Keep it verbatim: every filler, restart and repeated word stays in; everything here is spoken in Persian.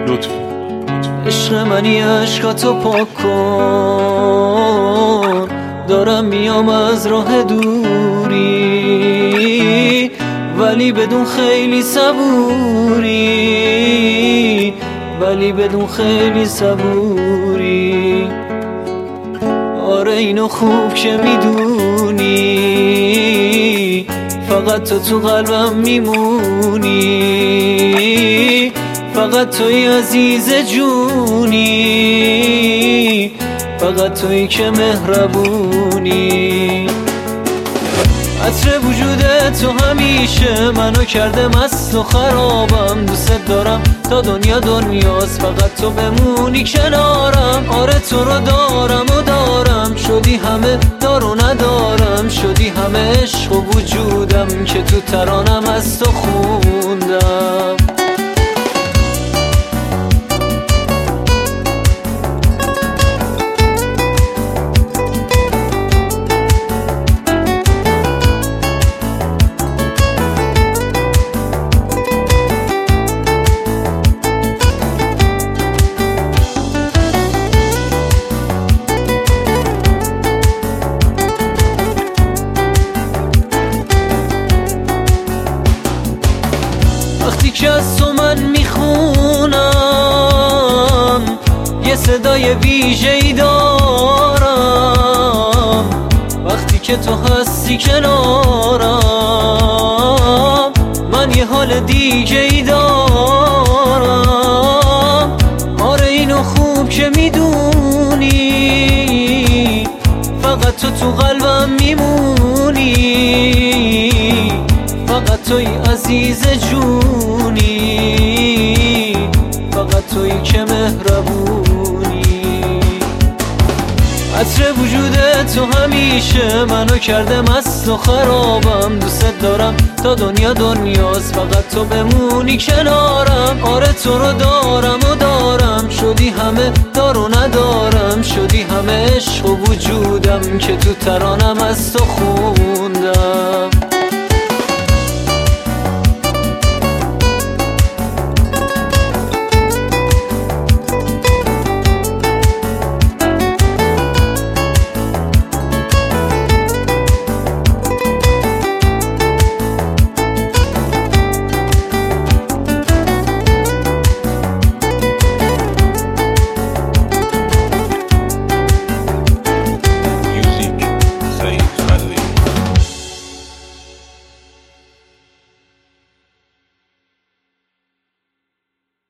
لطفی عشق منی عشقاتو پاک کن، دارم میام از راه دوری ولی بدون خیلی صبوری، ولی بدون خیلی صبوری. آره اینو خوب که میدونی، فقط تو تو قلبم میمونی، فقط توی عزیز جونی، فقط توی که مهربونی. عطر وجود تو همیشه منو کرده مست و خرابم، دوست دارم تا دنیا دنیاست فقط تو بمونی کنارم. آره تو رو دارم و دارم، شدی همه دار و ندارم، شدی همه عشق و وجودم که تو ترانم از تو خوندم. وقتی که از تو من میخونم یه صدای ویژه‌ای دارم، وقتی که تو هستی کنارم من یه حال دیگه‌ای دارم. آره اینو خوب که میدونی، فقط تو تو قلبم میمونی، فقط توی عزیز جونی، فقط توی که مهربونی. عطر وجود تو همیشه منو کرده مست و خرابم، دوست دارم تا دنیا دنیاست فقط تو بمونی کنارم. آره تو رو دارم و دارم، شدی همه دار و ندارم، شدی همه عشق و وجودم که تو ترانم از تو خوندم.